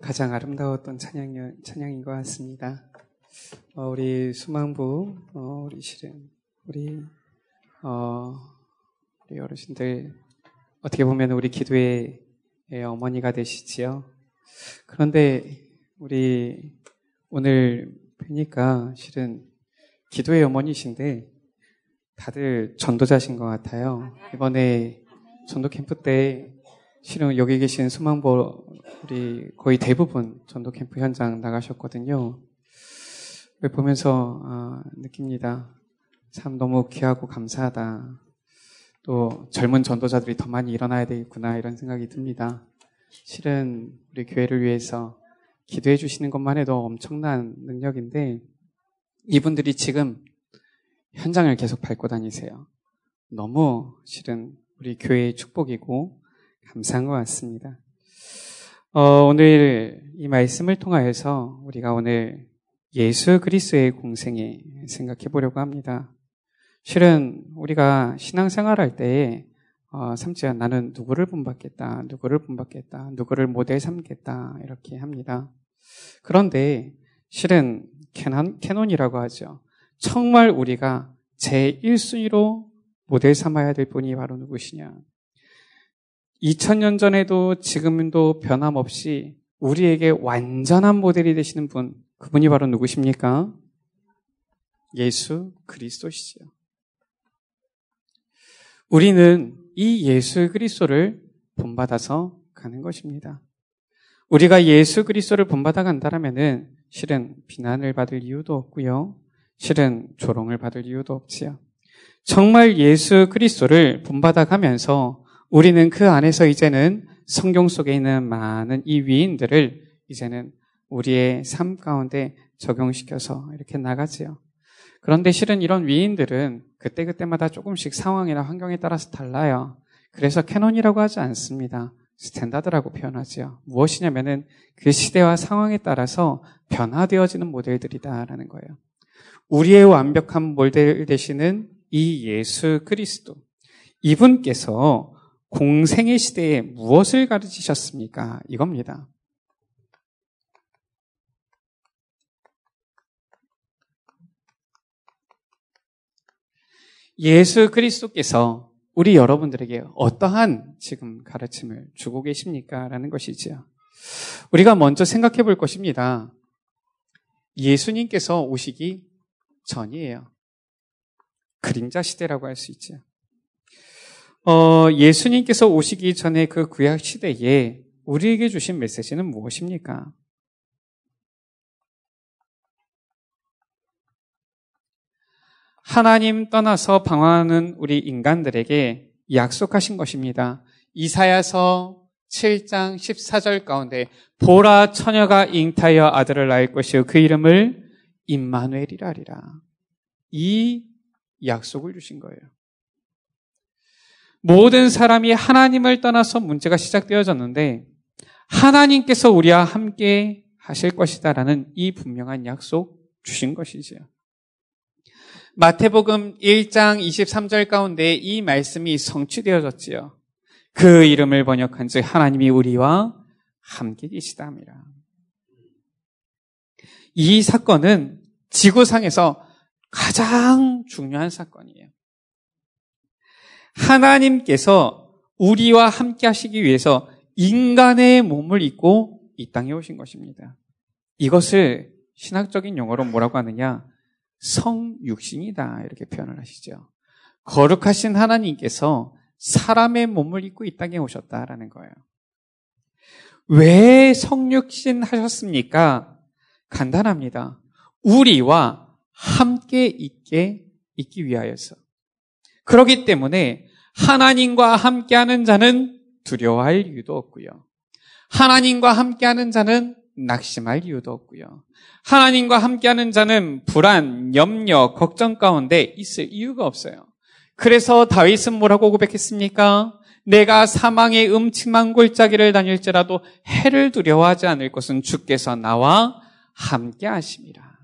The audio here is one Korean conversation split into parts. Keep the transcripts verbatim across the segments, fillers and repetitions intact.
가장 아름다웠던 찬양, 찬양인 것 같습니다. 어, 우리 수망부, 어, 우리 실은, 우리, 어, 우리 어르신들, 어떻게 보면 우리 기도의 어머니가 되시지요. 그런데 우리 오늘 뵈니까 실은 기도의 어머니신데 다들 전도자신 것 같아요. 이번에 전도 캠프 때 실은 여기 계신 수망부 우리 거의 대부분 전도 캠프 현장 나가셨거든요. 보면서 아, 느낍니다. 참 너무 귀하고 감사하다. 또 젊은 전도자들이 더 많이 일어나야 되겠구나 이런 생각이 듭니다. 실은 우리 교회를 위해서 기도해 주시는 것만 해도 엄청난 능력인데 이분들이 지금 현장을 계속 밟고 다니세요. 너무 실은 우리 교회의 축복이고 감사한 것 같습니다. 어, 오늘 이 말씀을 통하여서 우리가 오늘 예수 그리스도의 공생애 생각해 보려고 합니다. 실은 우리가 신앙생활할 때에 어, 삼지야 나는 누구를 본받겠다, 누구를 본받겠다, 누구를 모델 삼겠다 이렇게 합니다. 그런데 실은 캐논, 캐논이라고 하죠. 정말 우리가 제일 순위로 모델 삼아야 될 분이 바로 누구시냐? 이천 년 전에도 지금도 변함없이 우리에게 완전한 모델이 되시는 분, 그분이 바로 누구십니까? 예수 그리스도시죠. 우리는 이 예수 그리스도를 본받아서 가는 것입니다. 우리가 예수 그리스도를 본받아 간다라면은 실은 비난을 받을 이유도 없고요. 실은 조롱을 받을 이유도 없지요. 정말 예수 그리스도를 본받아 가면서 우리는 그 안에서 이제는 성경 속에 있는 많은 이 위인들을 이제는 우리의 삶 가운데 적용시켜서 이렇게 나가지요. 그런데 실은 이런 위인들은 그때그때마다 조금씩 상황이나 환경에 따라서 달라요. 그래서 캐논이라고 하지 않습니다. 스탠다드라고 표현하지요. 무엇이냐면은 그 시대와 상황에 따라서 변화되어지는 모델들이다라는 거예요. 우리의 완벽한 모델 되시는 이 예수 그리스도. 이분께서 공생의 시대에 무엇을 가르치셨습니까? 이겁니다. 예수 그리스도께서 우리 여러분들에게 어떠한 지금 가르침을 주고 계십니까? 라는 것이지요. 우리가 먼저 생각해 볼 것입니다. 예수님께서 오시기 전이에요. 그림자 시대라고 할 수 있죠. 어, 예수님께서 오시기 전에 그 구약 시대에 우리에게 주신 메시지는 무엇입니까? 하나님 떠나서 방황하는 우리 인간들에게 약속하신 것입니다. 이사야서 칠 장 십사 절 가운데 보라 처녀가 잉타하여 아들을 낳을 것이요 그 이름을 임마누엘이라 하리라. 이 약속을 주신 거예요. 모든 사람이 하나님을 떠나서 문제가 시작되어졌는데 하나님께서 우리와 함께 하실 것이다라는 이 분명한 약속 주신 것이지요. 마태복음 일 장 이십삼 절 가운데 이 말씀이 성취되어졌지요. 그 이름을 번역한 즉 하나님이 우리와 함께 계시다 합니다. 이 사건은 지구상에서 가장 중요한 사건이에요. 하나님께서 우리와 함께 하시기 위해서 인간의 몸을 입고 이 땅에 오신 것입니다. 이것을 신학적인 용어로 뭐라고 하느냐? 성육신이다 이렇게 표현을 하시죠. 거룩하신 하나님께서 사람의 몸을 입고 이 땅에 오셨다라는 거예요. 왜 성육신 하셨습니까? 간단합니다. 우리와 함께 있게 있기 위하여서. 그렇기 때문에 하나님과 함께하는 자는 두려워할 이유도 없고요. 하나님과 함께하는 자는 낙심할 이유도 없고요. 하나님과 함께하는 자는 불안, 염려, 걱정 가운데 있을 이유가 없어요. 그래서 다윗은 뭐라고 고백했습니까? 내가 사망의 음침한 골짜기를 다닐지라도 해를 두려워하지 않을 것은 주께서 나와 함께 하심이라.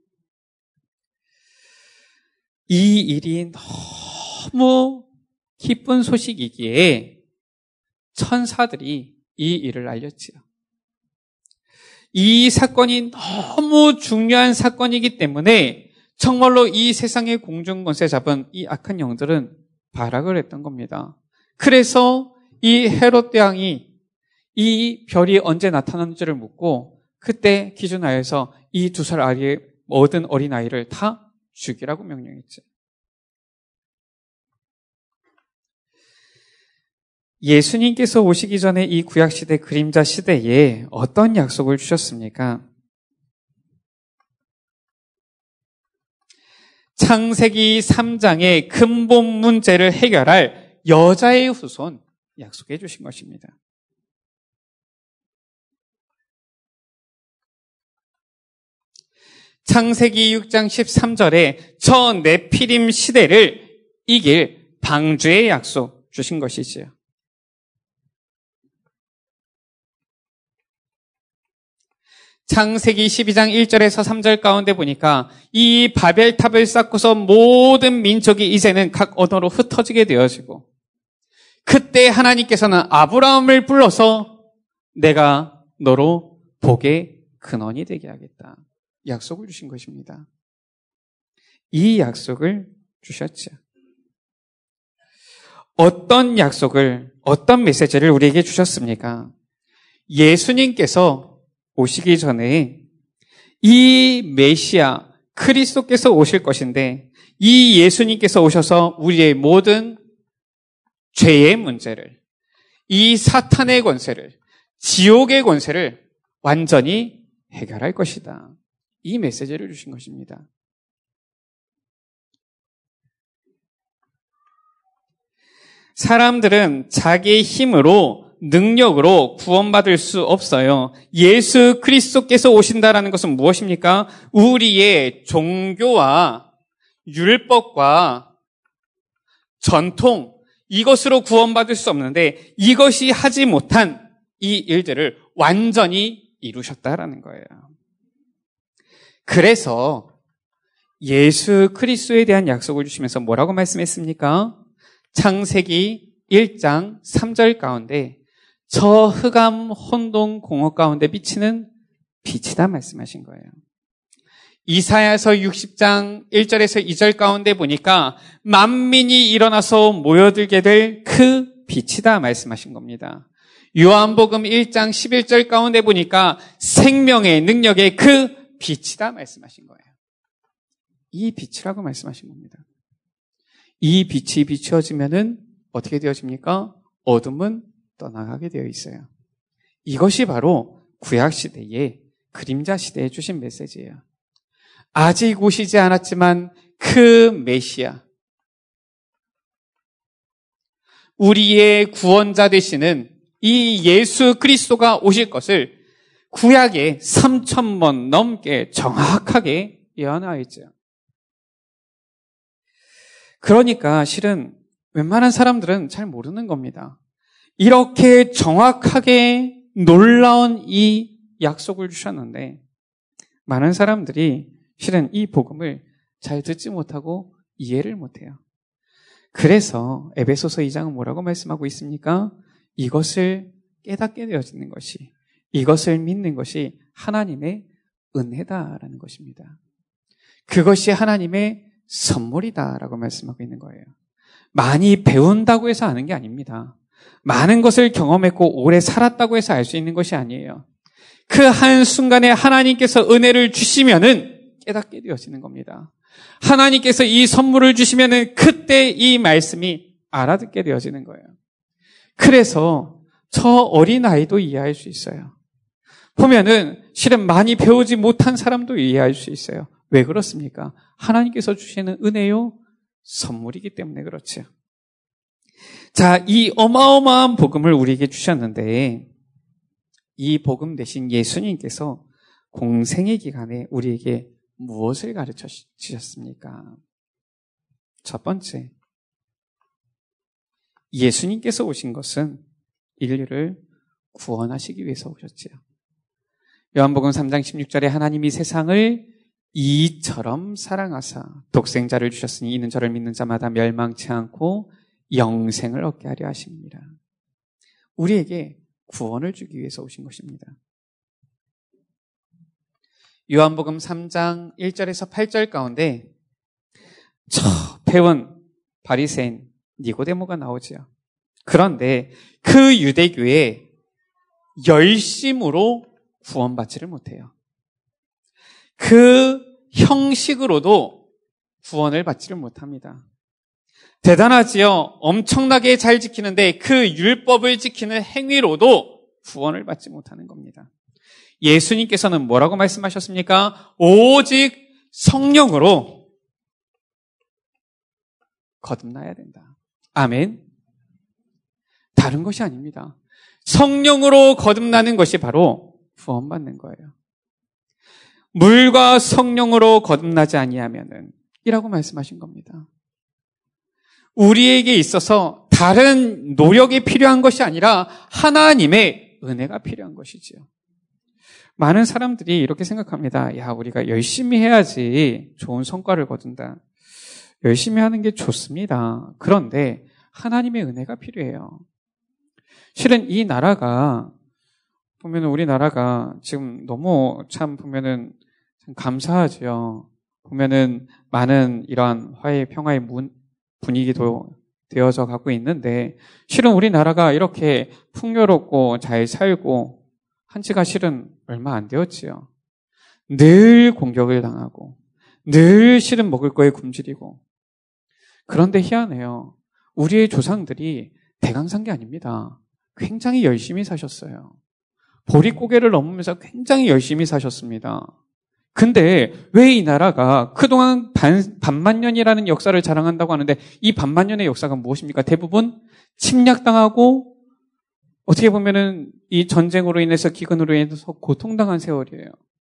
이 일이 너무 기쁜 소식이기에 천사들이 이 일을 알렸지요. 이 사건이 너무 중요한 사건이기 때문에 정말로 이 세상의 공중권세 잡은 이 악한 영들은 발악을 했던 겁니다. 그래서 이 헤롯 대왕이 이 별이 언제 나타나는지를 묻고 그때 기준하여서 이 두 살 아이에 얻은 어린아이를 다 죽이라고 명령했죠. 예수님께서 오시기 전에 이 구약시대 그림자 시대에 어떤 약속을 주셨습니까? 창세기 삼 장의 근본 문제를 해결할 여자의 후손 약속해 주신 것입니다. 창세기 육 장 십삼 절에 저 네피림 시대를 이길 방주의 약속 주신 것이지요. 창세기 십이 장 일 절에서 삼 절 가운데 보니까 이 바벨탑을 쌓고서 모든 민족이 이제는 각 언어로 흩어지게 되어지고 그때 하나님께서는 아브라함을 불러서 내가 너로 복의 근원이 되게 하겠다. 약속을 주신 것입니다. 이 약속을 주셨죠. 어떤 약속을, 어떤 메시지를 우리에게 주셨습니까? 예수님께서 오시기 전에 이 메시아 그리스도께서 오실 것인데 이 예수님께서 오셔서 우리의 모든 죄의 문제를, 이 사탄의 권세를, 지옥의 권세를 완전히 해결할 것이다. 이 메시지를 주신 것입니다. 사람들은 자기의 힘으로 능력으로 구원받을 수 없어요. 예수 그리스도께서 오신다라는 것은 무엇입니까? 우리의 종교와 율법과 전통, 이것으로 구원받을 수 없는데 이것이 하지 못한 이 일들을 완전히 이루셨다라는 거예요. 그래서 예수 그리스도에 대한 약속을 주시면서 뭐라고 말씀했습니까? 창세기 일 장 삼 절 가운데 저 흑암 혼돈 공허 가운데 비치는 빛이다 말씀하신 거예요. 이사야서 육십 장 일 절에서 이 절 가운데 보니까 만민이 일어나서 모여들게 될 그 빛이다 말씀하신 겁니다. 요한복음 일 장 십일 절 가운데 보니까 생명의 능력의 그 빛이다 말씀하신 거예요. 이 빛이라고 말씀하신 겁니다. 이 빛이 비추어지면은 어떻게 되어집니까? 어둠은 떠나가게 되어 있어요. 이것이 바로 구약시대의 그림자 시대에 주신 메시지예요. 아직 오시지 않았지만 그 메시아, 우리의 구원자 되시는 이 예수 그리스도가 오실 것을 구약에 삼천 번 넘게 정확하게 예언하였죠. 그러니까 실은 웬만한 사람들은 잘 모르는 겁니다. 이렇게 정확하게 놀라운 이 약속을 주셨는데 많은 사람들이 실은 이 복음을 잘 듣지 못하고 이해를 못해요. 그래서 에베소서 이 장은 뭐라고 말씀하고 있습니까? 이것을 깨닫게 되어지는 것이, 이것을 믿는 것이 하나님의 은혜다라는 것입니다. 그것이 하나님의 선물이다라고 말씀하고 있는 거예요. 많이 배운다고 해서 아는 게 아닙니다. 많은 것을 경험했고 오래 살았다고 해서 알 수 있는 것이 아니에요. 그 한순간에 하나님께서 은혜를 주시면은 깨닫게 되어지는 겁니다. 하나님께서 이 선물을 주시면은 그때 이 말씀이 알아듣게 되어지는 거예요. 그래서 저 어린아이도 이해할 수 있어요. 보면은 실은 많이 배우지 못한 사람도 이해할 수 있어요. 왜 그렇습니까? 하나님께서 주시는 은혜요, 선물이기 때문에 그렇죠. 자, 이 어마어마한 복음을 우리에게 주셨는데 이 복음 대신 예수님께서 공생의 기간에 우리에게 무엇을 가르쳐 주셨습니까? 첫 번째, 예수님께서 오신 것은 인류를 구원하시기 위해서 오셨지요. 요한복음 삼 장 십육 절에 하나님이 세상을 이처럼 사랑하사 독생자를 주셨으니 이는 저를 믿는 자마다 멸망치 않고 영생을 얻게 하려 하십니다. 우리에게 구원을 주기 위해서 오신 것입니다. 요한복음 삼 장 일 절에서 팔 절 가운데 저 배운 바리새인 니고데모가 나오지요. 그런데 그 유대교에 열심으로 구원받지를 못해요. 그 형식으로도 구원을 받지를 못합니다. 대단하지요. 엄청나게 잘 지키는데 그 율법을 지키는 행위로도 구원을 받지 못하는 겁니다. 예수님께서는 뭐라고 말씀하셨습니까? 오직 성령으로 거듭나야 된다. 아멘. 다른 것이 아닙니다. 성령으로 거듭나는 것이 바로 구원받는 거예요. 물과 성령으로 거듭나지 아니하면은 이라고 말씀하신 겁니다. 우리에게 있어서 다른 노력이 필요한 것이 아니라 하나님의 은혜가 필요한 것이지요. 많은 사람들이 이렇게 생각합니다. 야, 우리가 열심히 해야지 좋은 성과를 거둔다. 열심히 하는 게 좋습니다. 그런데 하나님의 은혜가 필요해요. 실은 이 나라가 보면 우리나라가 지금 너무 참 보면은 참 감사하죠. 보면은 많은 이러한 화해 평화의 문, 분위기도 되어져 가고 있는데 실은 우리나라가 이렇게 풍요롭고 잘 살고 한 지가 실은 얼마 안 되었지요. 늘 공격을 당하고 늘 실은 먹을 거에 굶주리고 그런데 희한해요. 우리의 조상들이 대강 산 게 아닙니다. 굉장히 열심히 사셨어요. 보릿고개를 넘으면서 굉장히 열심히 사셨습니다. 근데 왜 이 나라가 그동안 반, 반만년이라는 역사를 자랑한다고 하는데 이 반만년의 역사가 무엇입니까? 대부분 침략당하고 어떻게 보면은 이 전쟁으로 인해서 기근으로 인해서 고통당한 세월이에요.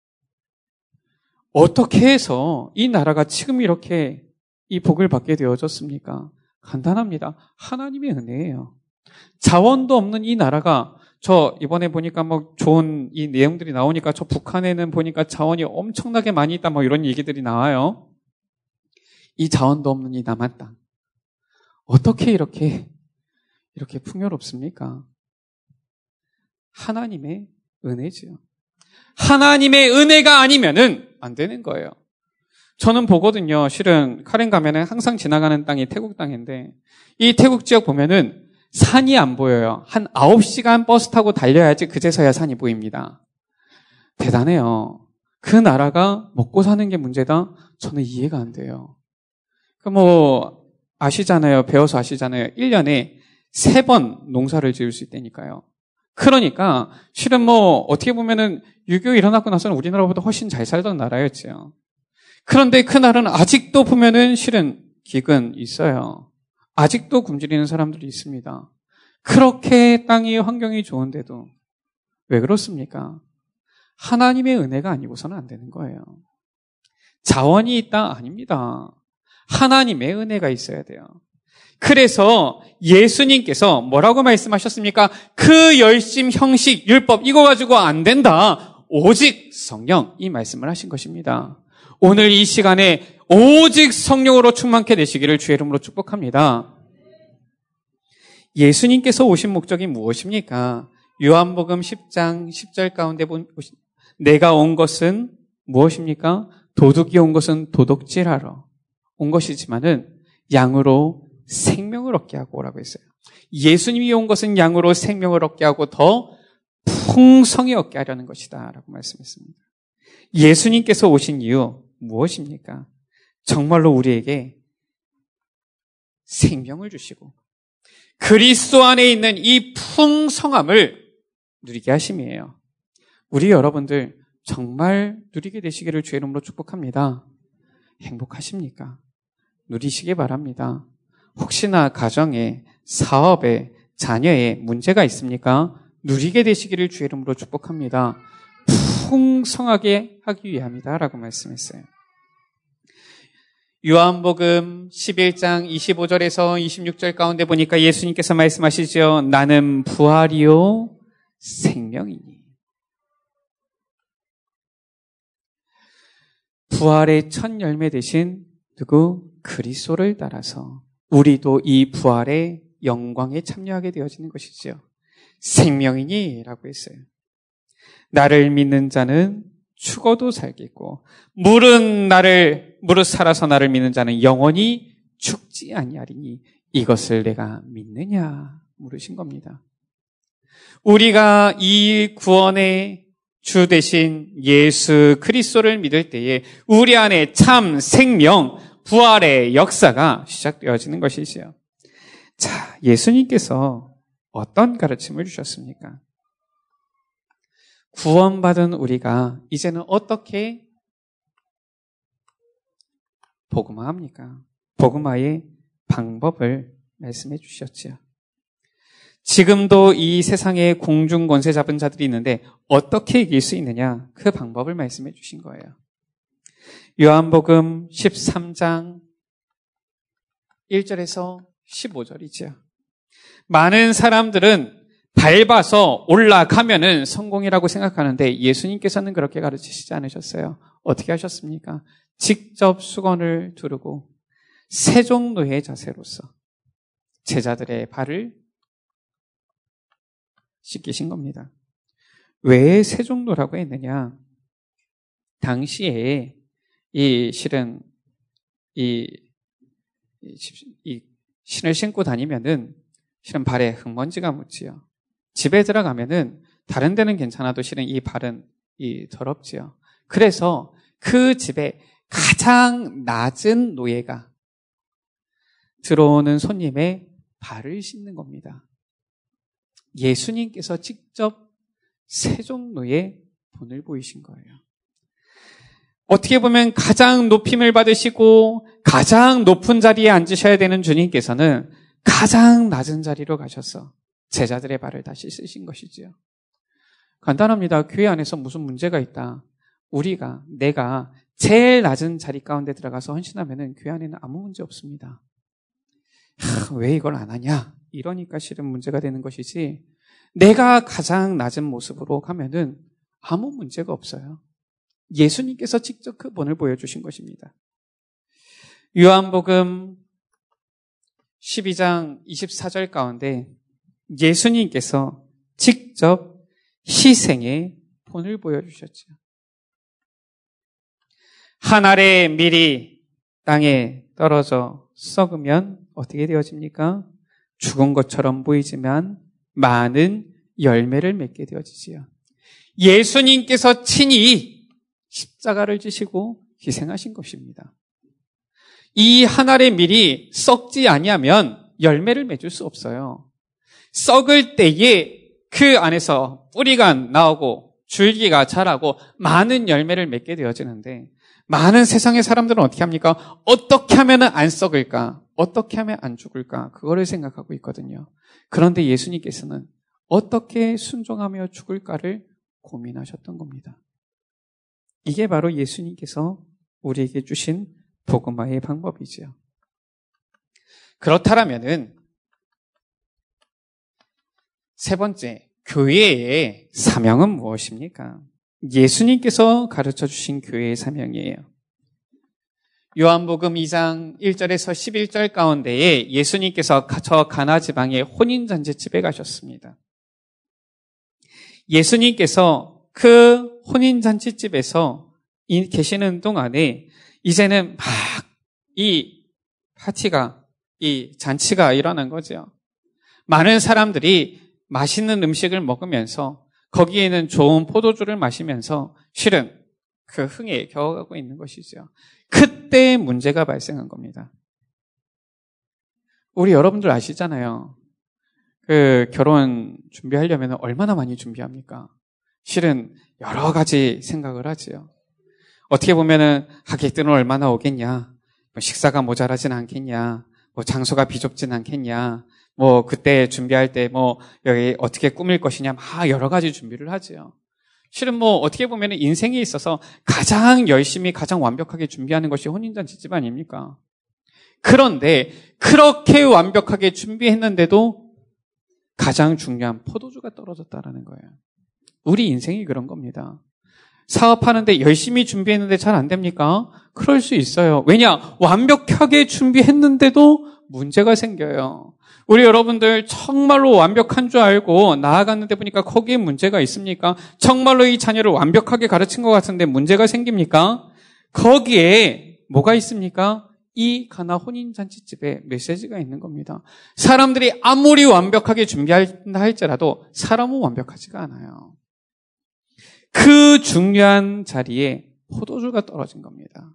어떻게 해서 이 나라가 지금 이렇게 이 복을 받게 되어졌습니까? 간단합니다. 하나님의 은혜예요. 자원도 없는 이 나라가 저 이번에 보니까 뭐 좋은 이 내용들이 나오니까 저 북한에는 보니까 자원이 엄청나게 많이 있다 뭐 이런 얘기들이 나와요. 이 자원도 없는 이 남한 땅. 어떻게 이렇게 이렇게 풍요롭습니까? 하나님의 은혜지요. 하나님의 은혜가 아니면은 안 되는 거예요. 저는 보거든요. 실은 카렌 가면은 항상 지나가는 땅이 태국 땅인데 이 태국 지역 보면은 산이 안 보여요. 한 아홉 시간 버스 타고 달려야지 그제서야 산이 보입니다. 대단해요. 그 나라가 먹고 사는 게 문제다? 저는 이해가 안 돼요. 그 뭐 아시잖아요. 배워서 아시잖아요. 일 년에 세 번 농사를 지을 수 있다니까요. 그러니까 실은 뭐 어떻게 보면은 유교 일어나고 나서는 우리나라보다 훨씬 잘 살던 나라였죠. 그런데 그 나라는 아직도 보면은 실은 기근 있어요. 아직도 굶주리는 사람들이 있습니다. 그렇게 땅이 환경이 좋은데도 왜 그렇습니까? 하나님의 은혜가 아니고서는 안 되는 거예요. 자원이 있다? 아닙니다. 하나님의 은혜가 있어야 돼요. 그래서 예수님께서 뭐라고 말씀하셨습니까? 그 열심, 형식, 율법 이거 가지고 안 된다. 오직 성령 이 말씀을 하신 것입니다. 오늘 이 시간에 오직 성령으로 충만케 되시기를 주의 이름으로 축복합니다. 예수님께서 오신 목적이 무엇입니까? 요한복음 십 장 십 절 가운데 본 내가 온 것은 무엇입니까? 도둑이 온 것은 도둑질하러 온 것이지만은 양으로 생명을 얻게 하고 오라고 했어요. 예수님이 온 것은 양으로 생명을 얻게 하고 더 풍성히 얻게 하려는 것이다 라고 말씀했습니다. 예수님께서 오신 이유 무엇입니까? 정말로 우리에게 생명을 주시고 그리스도 안에 있는 이 풍성함을 누리게 하심이에요. 우리 여러분들 정말 누리게 되시기를 주의 이름으로 축복합니다. 행복하십니까? 누리시기 바랍니다. 혹시나 가정에, 사업에, 자녀에 문제가 있습니까? 누리게 되시기를 주의 이름으로 축복합니다. 풍성하게 하기 위함이다 라고 말씀했어요. 요한복음 십일 장 이십오 절에서 이십육 절 가운데 보니까 예수님께서 말씀하시죠. 나는 부활이요 생명이니. 부활의 첫 열매 되신 누구? 그리스도를 따라서 우리도 이 부활의 영광에 참여하게 되어지는 것이죠. 생명이니 라고 했어요. 나를 믿는 자는 죽어도 살겠고 무릇 나를 무릇 살아서 나를 믿는 자는 영원히 죽지 아니하리니 이것을 내가 믿느냐 물으신 겁니다. 우리가 이 구원의 주 되신 예수 그리스도를 믿을 때에 우리 안에 참 생명, 부활의 역사가 시작되어지는 것이지요. 자, 예수님께서 어떤 가르침을 주셨습니까? 구원받은 우리가 이제는 어떻게 복음화합니까? 복음화의 방법을 말씀해 주셨지요. 지금도 이 세상에 공중 권세 잡은 자들이 있는데 어떻게 이길 수 있느냐? 그 방법을 말씀해 주신 거예요. 요한복음 십삼 장 일 절에서 십오 절이죠. 많은 사람들은 밟아서 올라가면은 성공이라고 생각하는데 예수님께서는 그렇게 가르치시지 않으셨어요. 어떻게 하셨습니까? 직접 수건을 두르고 세종노의 자세로서 제자들의 발을 씻기신 겁니다. 왜 세종노라고 했느냐? 당시에 이 실은 이, 이, 이 신을 신고 다니면은 실은 발에 흙먼지가 묻지요. 집에 들어가면은 다른 데는 괜찮아도 실은 이 발은 이 더럽지요. 그래서 그 집에 가장 낮은 노예가 들어오는 손님의 발을 씻는 겁니다. 예수님께서 직접 세종노에 본을 보이신 거예요. 어떻게 보면 가장 높임을 받으시고 가장 높은 자리에 앉으셔야 되는 주님께서는 가장 낮은 자리로 가셔서 제자들의 발을 다시 쓰신 것이지요. 간단합니다. 교회 안에서 무슨 문제가 있다. 우리가, 내가 제일 낮은 자리 가운데 들어가서 헌신하면은 교회 안에는 아무 문제 없습니다. 하, 왜 이걸 안 하냐? 이러니까 실은 문제가 되는 것이지, 내가 가장 낮은 모습으로 가면은 아무 문제가 없어요. 예수님께서 직접 그 본을 보여주신 것입니다. 요한복음 십이 장 이십사 절 가운데 예수님께서 직접 희생의 본을 보여주셨죠. 한 알의 밀이 땅에 떨어져 썩으면 어떻게 되어집니까? 죽은 것처럼 보이지만 많은 열매를 맺게 되어지지요. 예수님께서 친히 십자가를 지시고 희생하신 것입니다. 이 한 알의 밀이 썩지 아니하면 열매를 맺을 수 없어요. 썩을 때에 그 안에서 뿌리가 나오고 줄기가 자라고 많은 열매를 맺게 되어지는데, 많은 세상의 사람들은 어떻게 합니까? 어떻게 하면 안 썩을까? 어떻게 하면 안 죽을까? 그거를 생각하고 있거든요. 그런데 예수님께서는 어떻게 순종하며 죽을까를 고민하셨던 겁니다. 이게 바로 예수님께서 우리에게 주신 복음화의 방법이지요. 그렇다면은 세 번째, 교회의 사명은 무엇입니까? 예수님께서 가르쳐 주신 교회의 사명이에요. 요한복음 이 장 일 절에서 십일 절 가운데에 예수님께서 저 가나 지방의 혼인잔치집에 가셨습니다. 예수님께서 그 혼인잔치집에서 계시는 동안에 이제는 막 이 파티가, 이 잔치가 일어난 거죠. 많은 사람들이 맛있는 음식을 먹으면서 거기에는 좋은 포도주를 마시면서 실은 그 흥에 겨워가고 있는 것이죠. 그때 문제가 발생한 겁니다. 우리 여러분들 아시잖아요. 그 결혼 준비하려면 얼마나 많이 준비합니까? 실은 여러 가지 생각을 하지요. 어떻게 보면은 하객들은 얼마나 오겠냐, 뭐 식사가 모자라진 않겠냐, 뭐 장소가 비좁진 않겠냐, 뭐 그때 준비할 때 뭐 여기 어떻게 꾸밀 것이냐, 막 여러 가지 준비를 하지요. 실은 뭐 어떻게 보면 인생에 있어서 가장 열심히 가장 완벽하게 준비하는 것이 혼인잔치집 아닙니까? 그런데 그렇게 완벽하게 준비했는데도 가장 중요한 포도주가 떨어졌다라는 거예요. 우리 인생이 그런 겁니다. 사업하는데 열심히 준비했는데 잘 안 됩니까? 그럴 수 있어요. 왜냐? 완벽하게 준비했는데도 문제가 생겨요. 우리 여러분들 정말로 완벽한 줄 알고 나아갔는데 보니까 거기에 문제가 있습니까? 정말로 이 자녀를 완벽하게 가르친 것 같은데 문제가 생깁니까? 거기에 뭐가 있습니까? 이 가나 혼인잔치집에 메시지가 있는 겁니다. 사람들이 아무리 완벽하게 준비한다 할지라도 사람은 완벽하지가 않아요. 그 중요한 자리에 포도주가 떨어진 겁니다.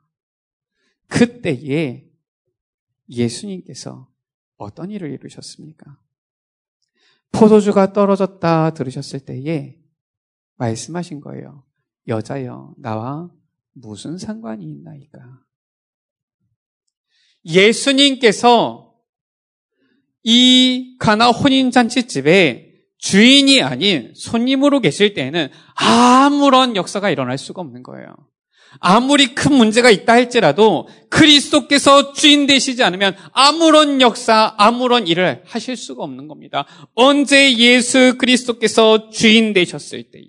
그때에 예수님께서 어떤 일을 이루셨습니까? 포도주가 떨어졌다 들으셨을 때에 말씀하신 거예요. 여자여, 나와 무슨 상관이 있나이까? 예수님께서 이 가나 혼인잔치집에 주인이 아닌 손님으로 계실 때에는 아무런 역사가 일어날 수가 없는 거예요. 아무리 큰 문제가 있다 할지라도 그리스도께서 주인 되시지 않으면 아무런 역사, 아무런 일을 하실 수가 없는 겁니다. 언제 예수 그리스도께서 주인 되셨을 때에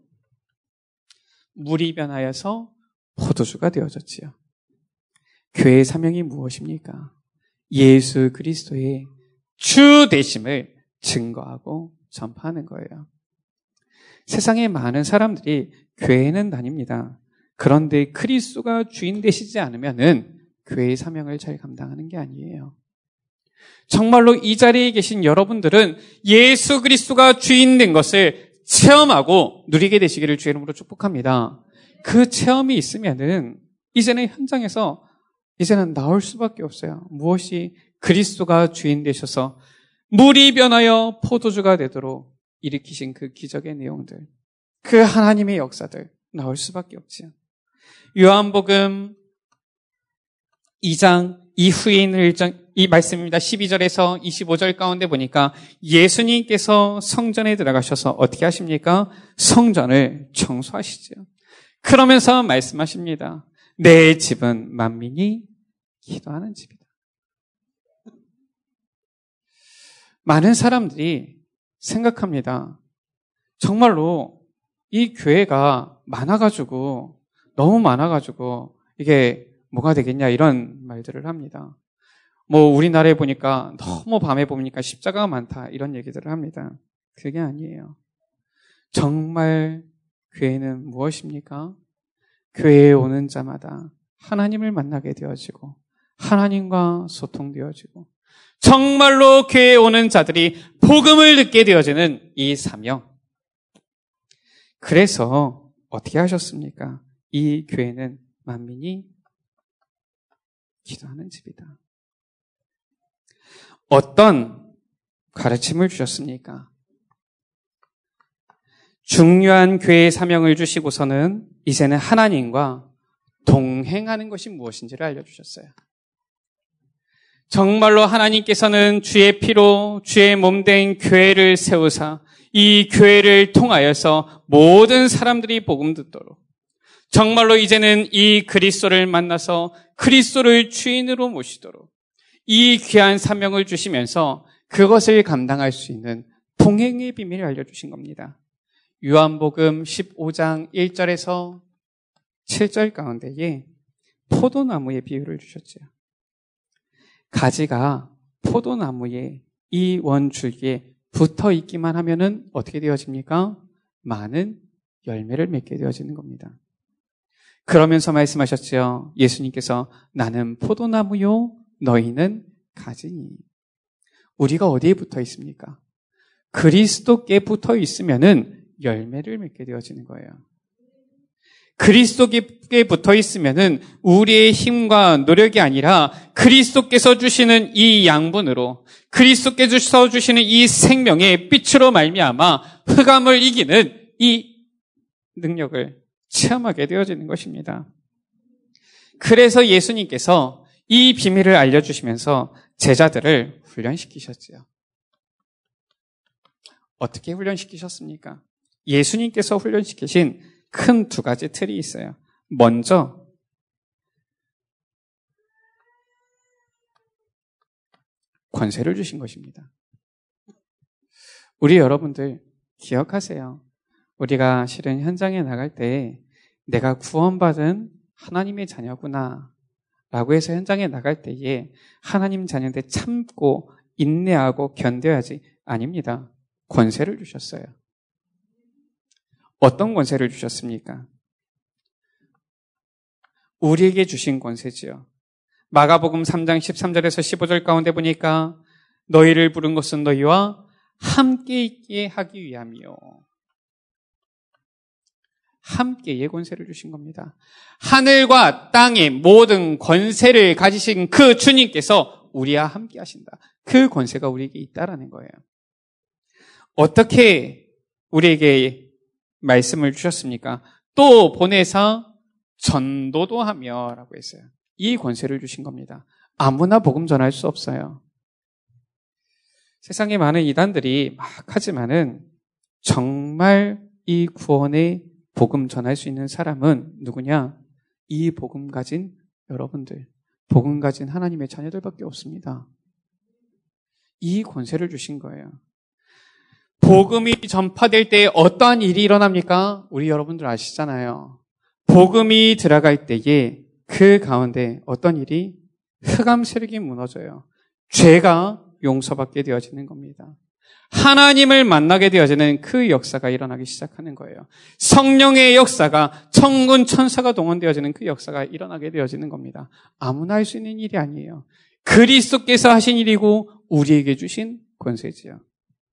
물이 변하여서 포도주가 되어졌지요. 교회의 사명이 무엇입니까? 예수 그리스도의 주 되심을 증거하고 전파하는 거예요. 세상에 많은 사람들이 교회에는 다닙니다. 그런데 그리스도가 주인 되시지 않으면은 교회의 사명을 잘 감당하는 게 아니에요. 정말로 이 자리에 계신 여러분들은 예수 그리스도가 주인 된 것을 체험하고 누리게 되시기를 주의 이름으로 축복합니다. 그 체험이 있으면은 이제는 현장에서 이제는 나올 수밖에 없어요. 무엇이 그리스도가 주인 되셔서 물이 변하여 포도주가 되도록 일으키신 그 기적의 내용들, 그 하나님의 역사들 나올 수밖에 없지요. 요한복음 이 장 이후에 있는 일장, 이 말씀입니다. 십이 절에서 이십오 절 가운데 보니까 예수님께서 성전에 들어가셔서 어떻게 하십니까? 성전을 청소하시죠. 그러면서 말씀하십니다. 내 집은 만민이 기도하는 집이다. 많은 사람들이 생각합니다. 정말로 이 교회가 많아가지고 너무 많아가지고 이게 뭐가 되겠냐 이런 말들을 합니다. 뭐 우리나라에 보니까 너무 밤에 보니까 십자가가 많다 이런 얘기들을 합니다. 그게 아니에요. 정말 교회는 무엇입니까? 교회에 오는 자마다 하나님을 만나게 되어지고 하나님과 소통되어지고 정말로 교회에 오는 자들이 복음을 듣게 되어지는 이 사명. 그래서 어떻게 하셨습니까? 이 교회는 만민이 기도하는 집이다. 어떤 가르침을 주셨습니까? 중요한 교회의 사명을 주시고서는 이제는 하나님과 동행하는 것이 무엇인지를 알려주셨어요. 정말로 하나님께서는 주의 피로 주의 몸된 교회를 세우사 이 교회를 통하여서 모든 사람들이 복음 듣도록 정말로 이제는 이 그리스도를 만나서 그리스도를 주인으로 모시도록 이 귀한 사명을 주시면서 그것을 감당할 수 있는 동행의 비밀을 알려주신 겁니다. 요한복음 십오 장 일 절에서 칠 절 가운데에 포도나무의 비유를 주셨죠. 가지가 포도나무의 이 원줄기에 붙어 있기만 하면은 어떻게 되어집니까? 많은 열매를 맺게 되어지는 겁니다. 그러면서 말씀하셨죠. 예수님께서 나는 포도나무요 너희는 가지니. 우리가 어디에 붙어 있습니까? 그리스도께 붙어 있으면은 열매를 맺게 되어지는 거예요. 그리스도께 붙어 있으면은 우리의 힘과 노력이 아니라 그리스도께서 주시는 이 양분으로 그리스도께서 주시는 이 생명의 빛으로 말미암아 흑암을 이기는 이 능력을 체험하게 되어지는 것입니다. 그래서 예수님께서 이 비밀을 알려주시면서 제자들을 훈련시키셨지요. 어떻게 훈련시키셨습니까? 예수님께서 훈련시키신 큰 두 가지 틀이 있어요. 먼저 권세를 주신 것입니다. 우리 여러분들 기억하세요. 우리가 실은 현장에 나갈 때 내가 구원받은 하나님의 자녀구나 라고 해서 현장에 나갈 때에 하나님 자녀인데 참고 인내하고 견뎌야지. 아닙니다. 권세를 주셨어요. 어떤 권세를 주셨습니까? 우리에게 주신 권세지요. 마가복음 삼 장 십삼 절에서 십오 절 가운데 보니까 너희를 부른 것은 너희와 함께 있게 하기 위함이요. 함께의 권세를 주신 겁니다. 하늘과 땅의 모든 권세를 가지신 그 주님께서 우리와 함께 하신다. 그 권세가 우리에게 있다라는 거예요. 어떻게 우리에게 말씀을 주셨습니까? 또 보내서 전도도 하며 라고 했어요. 이 권세를 주신 겁니다. 아무나 복음 전할 수 없어요. 세상에 많은 이단들이 막 하지만은 정말 이 구원의 복음 전할 수 있는 사람은 누구냐? 이 복음 가진 여러분들, 복음 가진 하나님의 자녀들밖에 없습니다. 이 권세를 주신 거예요. 복음이 전파될 때 어떠한 일이 일어납니까? 우리 여러분들 아시잖아요. 복음이 들어갈 때에 그 가운데 어떤 일이? 흑암 세력이 무너져요. 죄가 용서받게 되어지는 겁니다. 하나님을 만나게 되어지는 그 역사가 일어나기 시작하는 거예요. 성령의 역사가, 천군 천사가 동원되어지는 그 역사가 일어나게 되어지는 겁니다. 아무나 할 수 있는 일이 아니에요. 그리스도께서 하신 일이고 우리에게 주신 권세지요.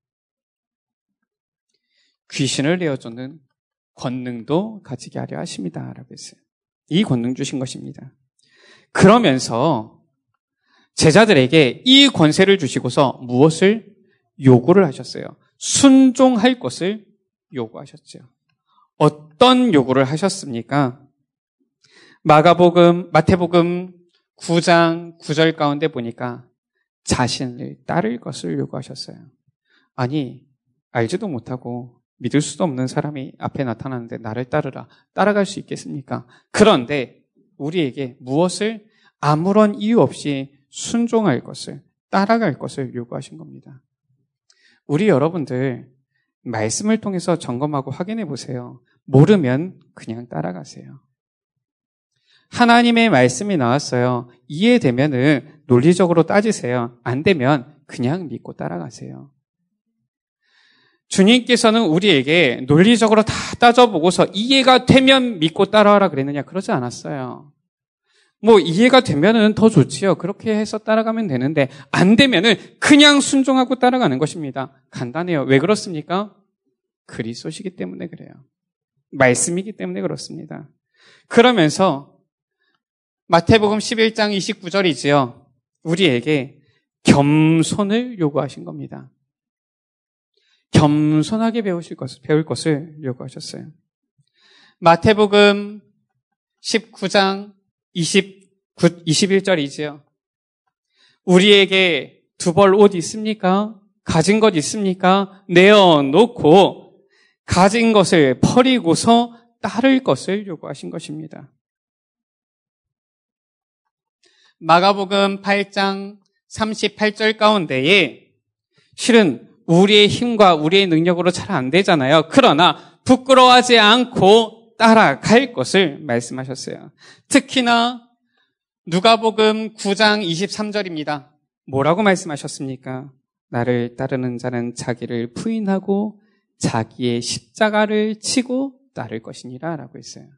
귀신을 내어쫓는 권능도 가지게 하려 하십니다. 라고 했어요. 이 권능 주신 것입니다. 그러면서 제자들에게 이 권세를 주시고서 무엇을 요구를 하셨어요? 순종할 것을 요구하셨죠. 어떤 요구를 하셨습니까? 마가복음, 마태복음 구 장 구 절 가운데 보니까 자신을 따를 것을 요구하셨어요. 아니, 알지도 못하고 믿을 수도 없는 사람이 앞에 나타나는데 나를 따르라. 따라갈 수 있겠습니까? 그런데 우리에게 무엇을 아무런 이유 없이 순종할 것을, 따라갈 것을 요구하신 겁니다. 우리 여러분들 말씀을 통해서 점검하고 확인해 보세요. 모르면 그냥 따라가세요. 하나님의 말씀이 나왔어요. 이해되면은 논리적으로 따지세요. 안 되면 그냥 믿고 따라가세요. 주님께서는 우리에게 논리적으로 다 따져보고서 이해가 되면 믿고 따라와라 그랬느냐? 그러지 않았어요. 뭐 이해가 되면은 더 좋지요. 그렇게 해서 따라가면 되는데 안 되면은 그냥 순종하고 따라가는 것입니다. 간단해요. 왜 그렇습니까? 그리스도시기 때문에 그래요. 말씀이기 때문에 그렇습니다. 그러면서 마태복음 십일 장 이십구 절이지요. 우리에게 겸손을 요구하신 겁니다. 겸손하게 배우실 것을, 배울 것을 요구하셨어요. 마태복음 십구 장 이십구, 이십일 절이지요. 우리에게 두 벌 옷 있습니까? 가진 것 있습니까? 내어놓고 가진 것을 버리고서 따를 것을 요구하신 것입니다. 마가복음 팔 장 삼십팔 절 가운데에 실은 우리의 힘과 우리의 능력으로 잘 안 되잖아요. 그러나 부끄러워하지 않고 따라갈 것을 말씀하셨어요. 특히나 누가복음 구 장 이십삼 절입니다. 뭐라고 말씀하셨습니까? 나를 따르는 자는 자기를 부인하고 자기의 십자가를 치고 따를 것이니라 라고 했어요.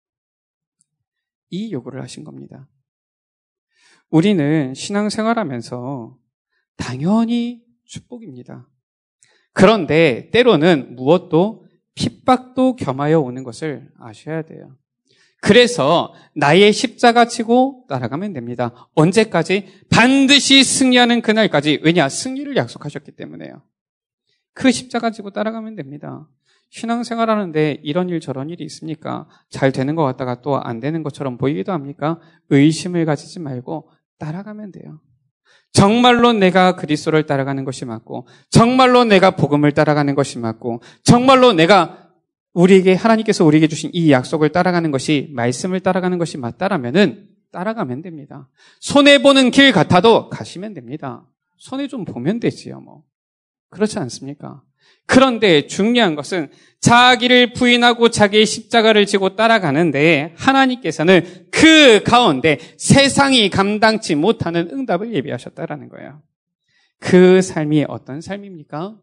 이 요구를 하신 겁니다. 우리는 신앙생활하면서 당연히 축복입니다. 그런데 때로는 무엇도 핍박도 겸하여 오는 것을 아셔야 돼요. 그래서 나의 십자가 치고 따라가면 됩니다. 언제까지? 반드시 승리하는 그날까지. 왜냐? 승리를 약속하셨기 때문에요. 그 십자가 지고 따라가면 됩니다. 신앙생활하는데 이런 일 저런 일이 있습니까? 잘 되는 것 같다가 또 안 되는 것처럼 보이기도 합니까? 의심을 가지지 말고 따라가면 돼요. 정말로 내가 그리스도를 따라가는 것이 맞고, 정말로 내가 복음을 따라가는 것이 맞고, 정말로 내가 우리에게 하나님께서 우리에게 주신 이 약속을 따라가는 것이, 말씀을 따라가는 것이 맞다라면은 따라가면 됩니다. 손해보는 길 같아도 가시면 됩니다. 손해 좀 보면 되지요, 뭐. 그렇지 않습니까? 그런데 중요한 것은 자기를 부인하고 자기의 십자가를 지고 따라가는데 하나님께서는 그 가운데 세상이 감당치 못하는 응답을 예비하셨다라는 거예요. 그 삶이 어떤 삶입니까?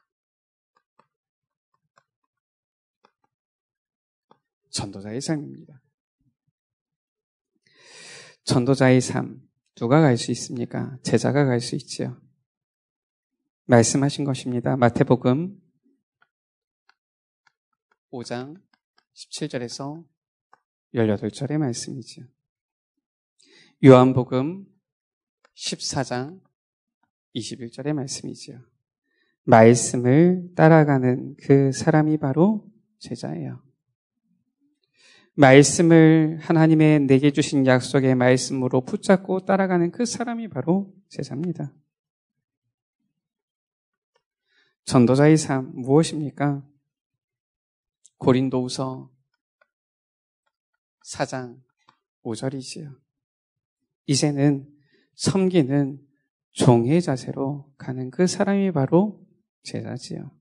전도자의 삶입니다. 전도자의 삶, 누가 갈 수 있습니까? 제자가 갈 수 있지요. 말씀하신 것입니다. 마태복음 오 장 십칠 절에서 십팔 절의 말씀이죠. 요한복음 십사 장 이십일 절의 말씀이죠. 말씀을 따라가는 그 사람이 바로 제자예요. 말씀을 하나님의 내게 주신 약속의 말씀으로 붙잡고 따라가는 그 사람이 바로 제자입니다. 전도자의 삶 무엇입니까? 고린도후서 사 장 오 절이지요. 이제는 섬기는 종의 자세로 가는 그 사람이 바로 제자지요.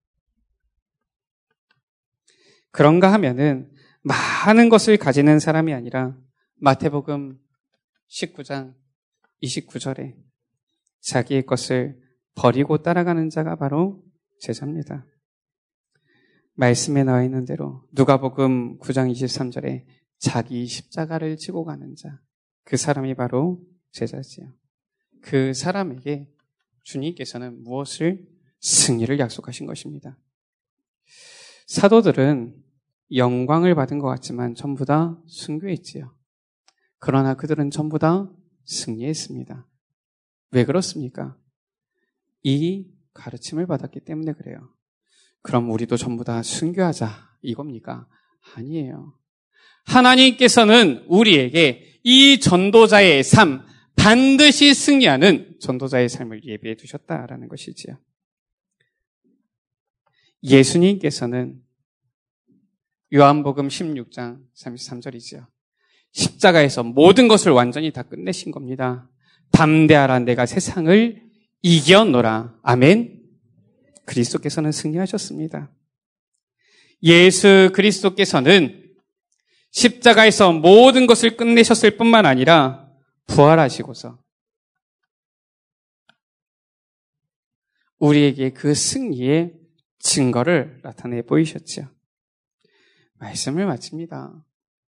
그런가 하면은 많은 것을 가지는 사람이 아니라 마태복음 십구 장 이십구 절에 자기의 것을 버리고 따라가는 자가 바로 제자입니다. 말씀에 나와 있는 대로 누가복음 구 장 이십삼 절에 자기 십자가를 지고 가는 자, 그 사람이 바로 제자지요. 그 사람에게 주님께서는 무엇을? 승리를 약속하신 것입니다. 사도들은 영광을 받은 것 같지만 전부 다 순교했지요. 그러나 그들은 전부 다 승리했습니다. 왜 그렇습니까? 이 가르침을 받았기 때문에 그래요. 그럼 우리도 전부 다 순교하자 이겁니까? 아니에요. 하나님께서는 우리에게 이 전도자의 삶, 반드시 승리하는 전도자의 삶을 예비해 두셨다라는 것이지요. 예수님께서는 요한복음 십육 장 삼십삼 절이지요. 십자가에서 모든 것을 완전히 다 끝내신 겁니다. 담대하라, 내가 세상을 이겨노라. 아멘. 그리스도께서는 승리하셨습니다. 예수 그리스도께서는 십자가에서 모든 것을 끝내셨을 뿐만 아니라 부활하시고서 우리에게 그 승리의 증거를 나타내 보이셨죠. 말씀을 마칩니다.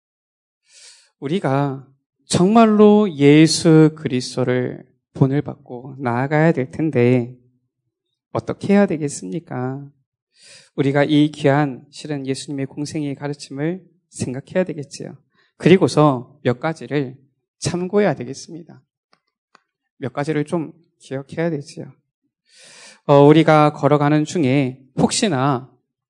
우리가 정말로 예수 그리스도를 본을 받고 나아가야 될 텐데 어떻게 해야 되겠습니까? 우리가 이 귀한 실은 예수님의 공생의 가르침을 생각해야 되겠지요. 그리고서 몇 가지를 참고해야 되겠습니다. 몇 가지를 좀 기억해야 되지요. 어, 우리가 걸어가는 중에 혹시나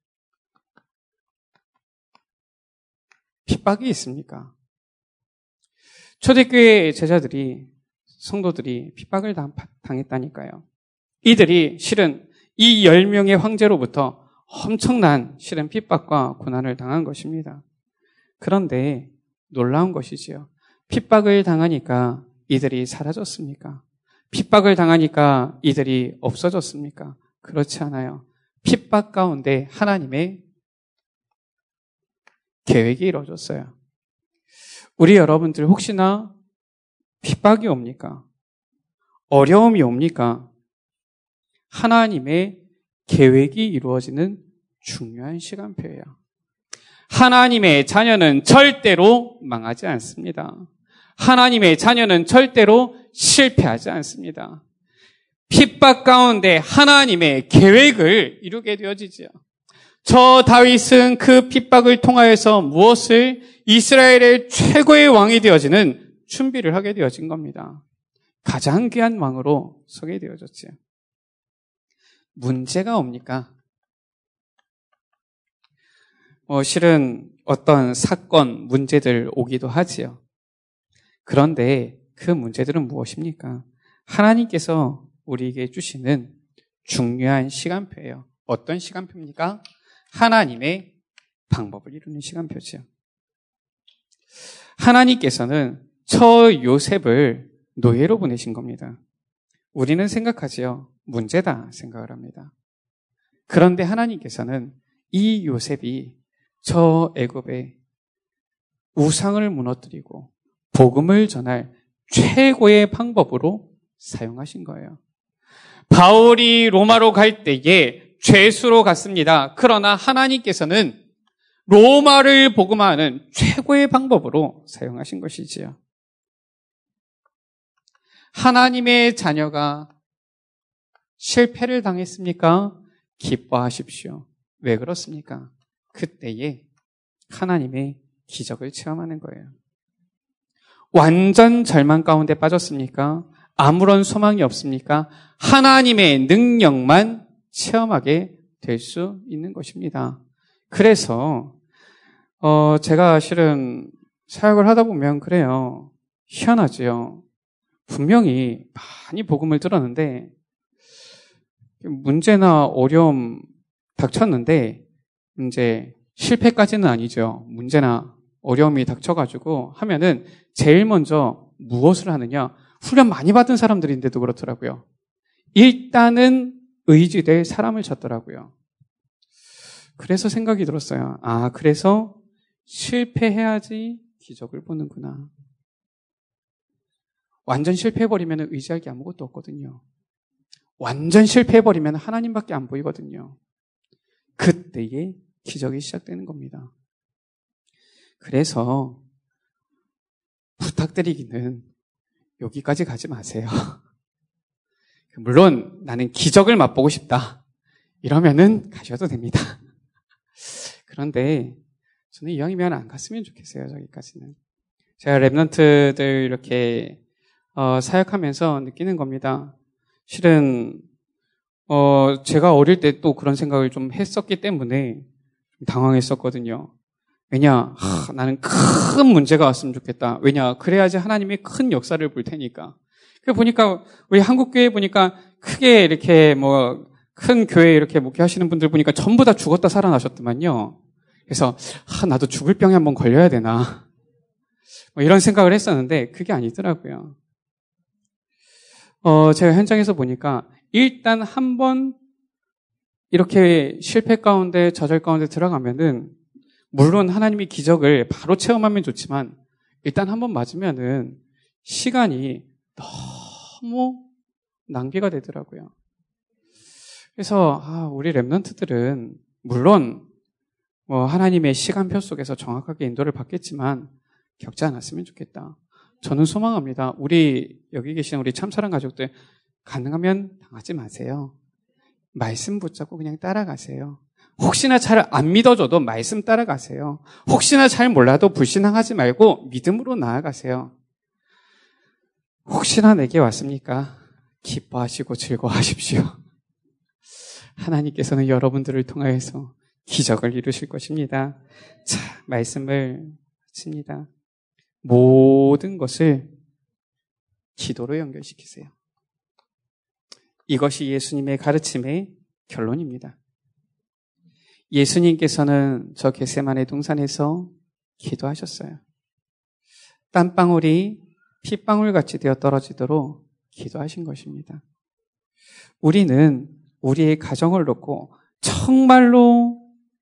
핍박이 있습니까? 초대교회 제자들이, 성도들이 핍박을 당했다니까요. 이들이 실은 이 열 명의 황제로부터 엄청난 실은 핍박과 고난을 당한 것입니다. 그런데 놀라운 것이지요. 핍박을 당하니까 이들이 사라졌습니까? 핍박을 당하니까 이들이 없어졌습니까? 그렇지 않아요. 핍박 가운데 하나님의 계획이 이루어졌어요. 우리 여러분들 혹시나 핍박이 옵니까? 어려움이 옵니까? 하나님의 계획이 이루어지는 중요한 시간표예요. 하나님의 자녀는 절대로 망하지 않습니다. 하나님의 자녀는 절대로 실패하지 않습니다. 핍박 가운데 하나님의 계획을 이루게 되어지죠. 저 다윗은 그 핍박을 통하여서 무엇을? 이스라엘의 최고의 왕이 되어지는 준비를 하게 되어진 겁니다. 가장 귀한 왕으로 서게 되어졌죠. 문제가 옵니까? 어, 실은 어떤 사건, 문제들 오기도 하지요. 그런데 그 문제들은 무엇입니까? 하나님께서 우리에게 주시는 중요한 시간표예요. 어떤 시간표입니까? 하나님의 방법을 이루는 시간표죠. 하나님께서는 처 요셉을 노예로 보내신 겁니다. 우리는 생각하지요. 문제다 생각을 합니다. 그런데 하나님께서는 이 요셉이 저 애굽의 우상을 무너뜨리고 복음을 전할 최고의 방법으로 사용하신 거예요. 바울이 로마로 갈 때에 죄수로 갔습니다. 그러나 하나님께서는 로마를 복음하는 최고의 방법으로 사용하신 것이지요. 하나님의 자녀가 실패를 당했습니까? 기뻐하십시오. 왜 그렇습니까? 그때에 하나님의 기적을 체험하는 거예요. 완전 절망 가운데 빠졌습니까? 아무런 소망이 없습니까? 하나님의 능력만 체험하게 될 수 있는 것입니다. 그래서 어 제가 실은 사역을 하다 보면 그래요. 희한하지요. 분명히 많이 복음을 들었는데 문제나 어려움 닥쳤는데 이제 실패까지는 아니죠. 문제나 어려움이 닥쳐가지고 하면은 제일 먼저 무엇을 하느냐? 훈련 많이 받은 사람들인데도 그렇더라고요. 일단은 의지될 사람을 찾더라고요. 그래서 생각이 들었어요. 아, 그래서 실패해야지 기적을 보는구나. 완전 실패해버리면 의지할 게 아무것도 없거든요. 완전 실패해버리면 하나님밖에 안 보이거든요. 그때에 기적이 시작되는 겁니다. 그래서 부탁드리기는 여기까지 가지 마세요. 물론 나는 기적을 맛보고 싶다. 이러면은 가셔도 됩니다. 그런데 저는 이왕이면 안 갔으면 좋겠어요. 저기까지는. 제가 랩런트들 이렇게 어, 사역하면서 느끼는 겁니다. 실은 어, 제가 어릴 때 또 그런 생각을 좀 했었기 때문에 좀 당황했었거든요. 왜냐, 하, 나는 큰 문제가 왔으면 좋겠다. 왜냐, 그래야지 하나님이 큰 역사를 볼 테니까. 그 보니까 우리 한국교회 보니까 크게 이렇게 뭐 큰 교회 이렇게 목회하시는 분들 보니까 전부 다 죽었다 살아나셨더만요. 그래서 아, 나도 죽을 병에 한번 걸려야 되나 뭐 이런 생각을 했었는데 그게 아니더라고요. 어, 제가 현장에서 보니까 일단 한번 이렇게 실패 가운데 좌절 가운데 들어가면은 물론 하나님이 기적을 바로 체험하면 좋지만 일단 한번 맞으면은 시간이 너무 낭비가 되더라고요. 그래서 아, 우리 랩런트들은 물론 뭐 하나님의 시간표 속에서 정확하게 인도를 받겠지만 겪지 않았으면 좋겠다. 저는 소망합니다. 우리 여기 계신 우리 참사랑 가족들 가능하면 당하지 마세요. 말씀 붙잡고 그냥 따라가세요. 혹시나 잘 안 믿어줘도 말씀 따라가세요. 혹시나 잘 몰라도 불신앙하지 말고 믿음으로 나아가세요. 혹시나 내게 왔습니까? 기뻐하시고 즐거워하십시오. 하나님께서는 여러분들을 통하여서 기적을 이루실 것입니다. 자, 말씀을 마칩니다. 모든 것을 기도로 연결시키세요. 이것이 예수님의 가르침의 결론입니다. 예수님께서는 저 겟세마네 동산에서 기도하셨어요. 땀방울이 핏방울같이 되어 떨어지도록 기도하신 것입니다. 우리는 우리의 가정을 놓고 정말로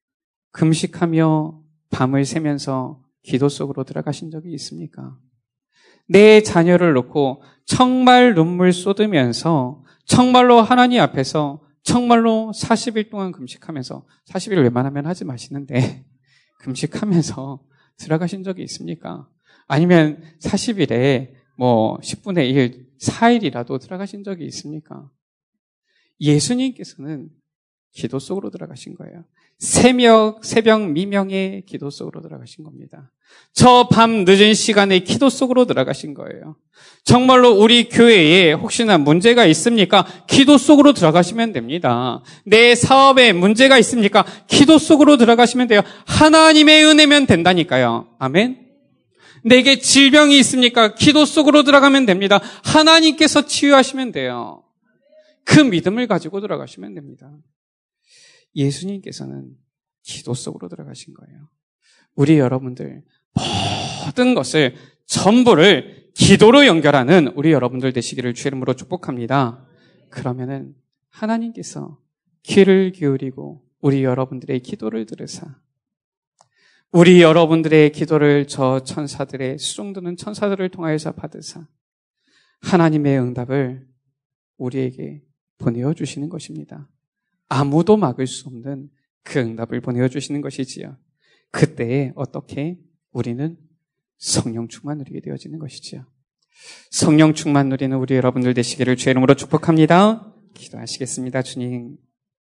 금식하며 밤을 새면서 기도 속으로 들어가신 적이 있습니까? 내 자녀를 놓고 정말 눈물 쏟으면서 정말로 하나님 앞에서 정말로 사십 일 동안 금식하면서 사십 일 웬만하면 하지 마시는데 금식하면서 들어가신 적이 있습니까? 아니면 사십 일에 뭐 십분의 일, 사 일이라도 들어가신 적이 있습니까? 예수님께서는 기도 속으로 들어가신 거예요. 새벽, 새벽 미명의 기도 속으로 들어가신 겁니다. 저 밤 늦은 시간에 기도 속으로 들어가신 거예요. 정말로 우리 교회에 혹시나 문제가 있습니까? 기도 속으로 들어가시면 됩니다. 내 사업에 문제가 있습니까? 기도 속으로 들어가시면 돼요. 하나님의 은혜면 된다니까요. 아멘. 내게 질병이 있습니까? 기도 속으로 들어가면 됩니다. 하나님께서 치유하시면 돼요. 그 믿음을 가지고 들어가시면 됩니다. 예수님께서는 기도 속으로 들어가신 거예요. 우리 여러분들 모든 것을 전부를 기도로 연결하는 우리 여러분들 되시기를 주의 이름으로 축복합니다. 그러면은 하나님께서 귀를 기울이고 우리 여러분들의 기도를 들으사 우리 여러분들의 기도를 저 천사들의 수종드는 천사들을 통하여서 받으사 하나님의 응답을 우리에게 보내어 주시는 것입니다. 아무도 막을 수 없는 그 응답을 보내어 주시는 것이지요. 그때에 어떻게 우리는 성령 충만 누리게 되어지는 것이지요. 성령 충만 누리는 우리 여러분들 되시기를 주의 이름으로 축복합니다. 기도하시겠습니다. 주님,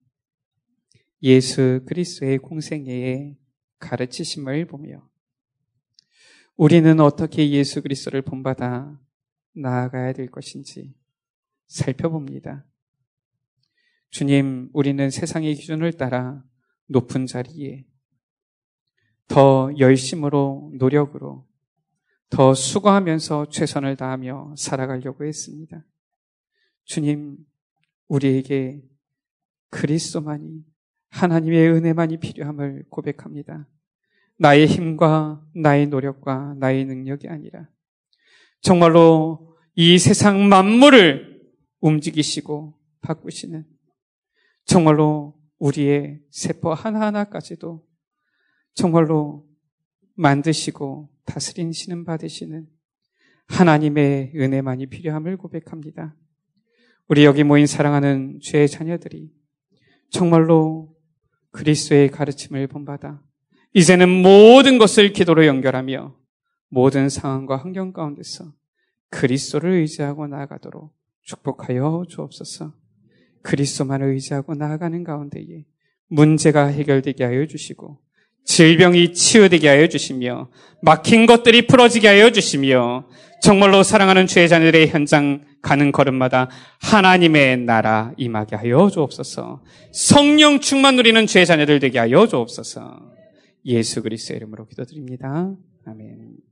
예수 그리스도의 공생애에 가르치심을 보며 우리는 어떻게 예수 그리스도를 본받아 나아가야 될 것인지 살펴봅니다. 주님, 우리는 세상의 기준을 따라 높은 자리에 더 열심으로 노력으로 더 수고하면서 최선을 다하며 살아가려고 했습니다. 주님, 우리에게 그리스도만이 하나님의 은혜만이 필요함을 고백합니다. 나의 힘과 나의 노력과 나의 능력이 아니라 정말로 이 세상 만물을 움직이시고 바꾸시는 정말로 우리의 세포 하나하나까지도 정말로 만드시고 다스리시는 받으시는 하나님의 은혜만이 필요함을 고백합니다. 우리 여기 모인 사랑하는 주의 자녀들이 정말로 그리스도의 가르침을 본받아 이제는 모든 것을 기도로 연결하며 모든 상황과 환경 가운데서 그리스도를 의지하고 나아가도록 축복하여 주옵소서. 그리스도만을 의지하고 나아가는 가운데에 문제가 해결되게 하여 주시고 질병이 치유되게 하여 주시며 막힌 것들이 풀어지게 하여 주시며 정말로 사랑하는 주의 자녀들의 현장 가는 걸음마다 하나님의 나라 임하게 하여 주옵소서. 성령 충만 누리는 주의 자녀들 되게 하여 주옵소서. 예수 그리스도의 이름으로 기도드립니다. 아멘.